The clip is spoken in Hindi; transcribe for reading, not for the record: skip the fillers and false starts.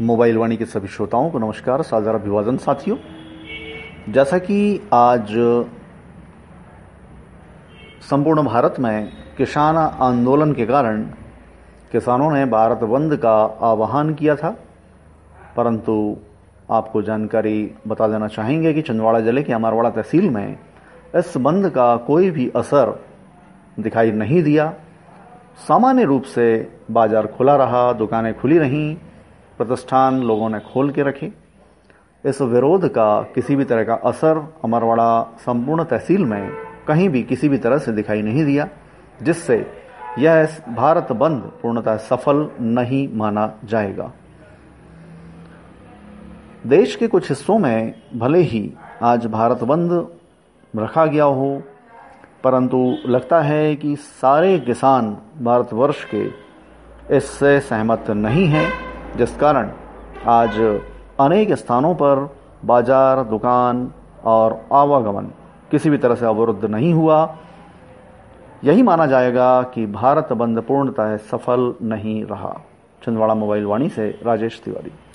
मोबाइल वाणी के सभी श्रोताओं को नमस्कार, सादर अभिवादन साथियों। जैसा कि आज संपूर्ण भारत में किसान आंदोलन के कारण किसानों ने भारत बंद का आह्वान किया था, परंतु आपको जानकारी बता देना चाहेंगे कि छिंदवाड़ा जिले की अमरवाड़ा तहसील में इस बंद का कोई भी असर दिखाई नहीं दिया। सामान्य रूप से बाजार खुला रहा, दुकानें खुली रहीं, प्रतिष्ठान लोगों ने खोल के रखे। इस विरोध का किसी भी तरह का असर अमरवाड़ा संपूर्ण तहसील में कहीं भी किसी भी तरह से दिखाई नहीं दिया, जिससे यह भारत बंद पूर्णतः सफल नहीं माना जाएगा। देश के कुछ हिस्सों में भले ही आज भारत बंद रखा गया हो, परंतु लगता है कि सारे किसान भारतवर्ष के इससे सहमत नहीं हैं, जिस कारण आज अनेक स्थानों पर बाजार, दुकान और आवागमन किसी भी तरह से अवरुद्ध नहीं हुआ। यही माना जाएगा कि भारत बंद पूर्णतः सफल नहीं रहा। छिंदवाड़ा मोबाइल वाणी से राजेश तिवारी।